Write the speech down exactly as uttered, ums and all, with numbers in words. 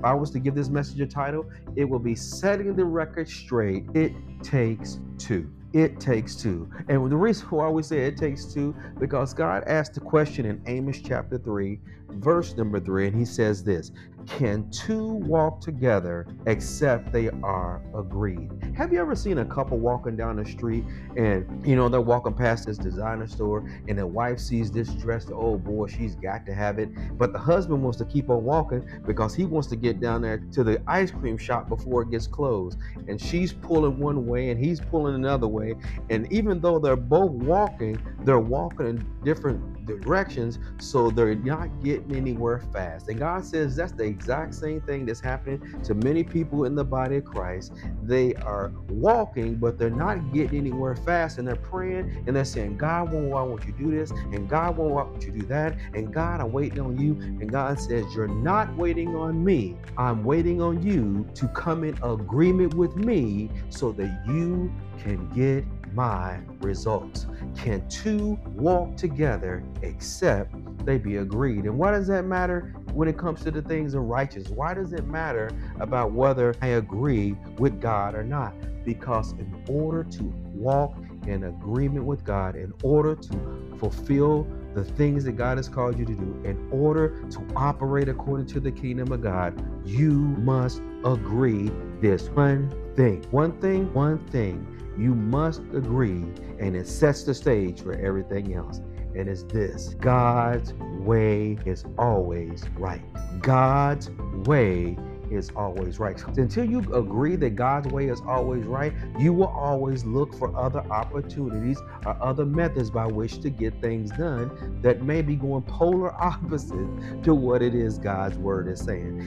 if I was to give this message a title, it will be Setting the Record Straight. It takes two. It takes two. And the reason why we say it takes two, because God asked the question in Amos chapter three, verse number three, and he says this: can two walk together except they are agreed? Have you ever seen a couple walking down the street and, you know, they're walking past this designer store and the wife sees this dress, oh boy, she's got to have it. But the husband wants to keep on walking because he wants to get down there to the ice cream shop before it gets closed. And she's pulling one way and he's pulling another way. And even though they're both walking, they're walking in different directions, so they're not getting anywhere fast. And God says that's the exact same thing that's happening to many people in the body of Christ. They are walking, but they're not getting anywhere fast, and they're praying and they're saying, God, won't I want you to do this, and God, won't I want you to do that, and God, I'm waiting on you. And God says, you're not waiting on me. I'm waiting on you to come in agreement with me so that you can get my results. Can two walk together except they be agreed? And why does that matter when it comes to the things of righteousness? Why does it matter about whether I agree with God or not? Because in order to walk in agreement with God, in order to fulfill the things that God has called you to do, in order to operate according to the kingdom of God, you must agree this one thing. One thing, one thing. You must agree, and it sets the stage for everything else. And it's this: God's way is always right. God's way is always right. Until you agree that God's way is always right, you will always look for other opportunities or other methods by which to get things done that may be going polar opposite to what it is God's word is saying.